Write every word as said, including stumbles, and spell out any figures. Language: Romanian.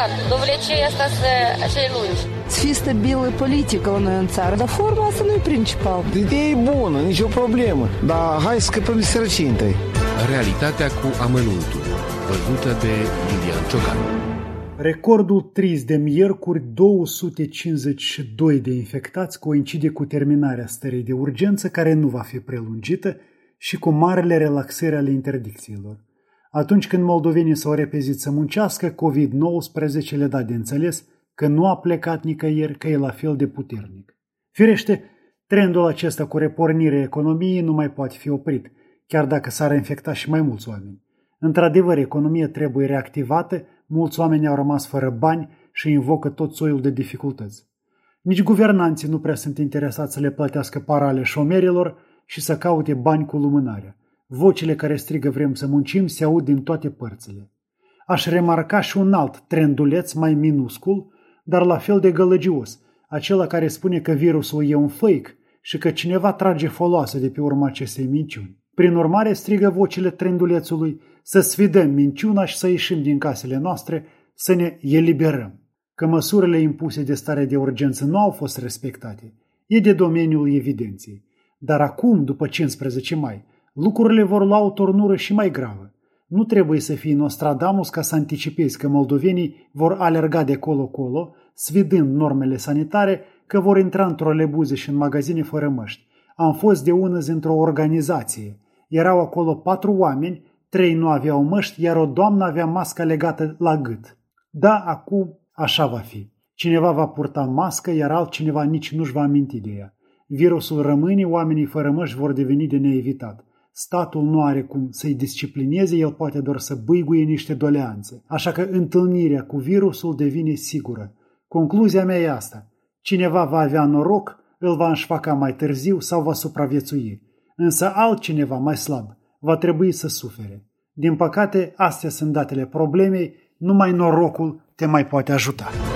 exact. Dovlecei asta să cei lungi. Să fie stabilă politică la noi în țară, dar forma asta nu e principal. Ideea e bună, nicio problemă, dar hai să scăpăm de sărăcie întâi. Realitatea cu amănuntul, văzută de Lilian Ciocan. Recordul trist de miercuri, două sute cincizeci și doi de infectați, coincide cu terminarea stării de urgență, care nu va fi prelungită, și cu marele relaxări ale interdicțiilor. Atunci când moldovenii s-au repezit să muncească, covid nouăsprezece le-a dat de înțeles că nu a plecat nicăieri, că e la fel de puternic. Firește, trendul acesta cu repornirea economiei nu mai poate fi oprit, chiar dacă s-ar infecta și mai mulți oameni. Într-adevăr, economia trebuie reactivată, mulți oameni au rămas fără bani și invocă tot soiul de dificultăți. Nici guvernanții nu prea sunt interesați să le plătească parale șomerilor și să caute bani cu lumânarea. Vocile care strigă vrem să muncim se aud din toate părțile. Aș remarca și un alt trenduleț mai minuscul, dar la fel de gălăgios, acela care spune că virusul e un fake și că cineva trage foloasă de pe urma acestei minciuni. Prin urmare, strigă vocile trendulețului să sfidăm minciuna și să ieșim din casele noastre, să ne eliberăm. Că măsurile impuse de stare de urgență nu au fost respectate, e de domeniul evidenței. Dar acum, după cincisprezece mai, lucrurile vor lua o turnură și mai gravă. Nu trebuie să fii Nostradamus ca să anticipezi că moldovenii vor alerga de colo-colo, sfidând normele sanitare, că vor intra în trolebuze și în magazine fără măști. Am fost de ună zi într-o organizație. Erau acolo patru oameni, trei nu aveau măști, iar o doamnă avea masca legată la gât. Da, acum așa va fi. Cineva va purta mască, iar altcineva nici nu-și va aminti de ea. Virusul rămâne, oamenii fără măști vor deveni de neevitat. Statul nu are cum să-i disciplineze, el poate doar să bâiguie niște doleanțe. Așa că întâlnirea cu virusul devine sigură. Concluzia mea e asta. Cineva va avea noroc, îl va înșfaca mai târziu sau va supraviețui. Însă altcineva mai slab va trebui să sufere. Din păcate, astea sunt datele problemei, numai norocul te mai poate ajuta.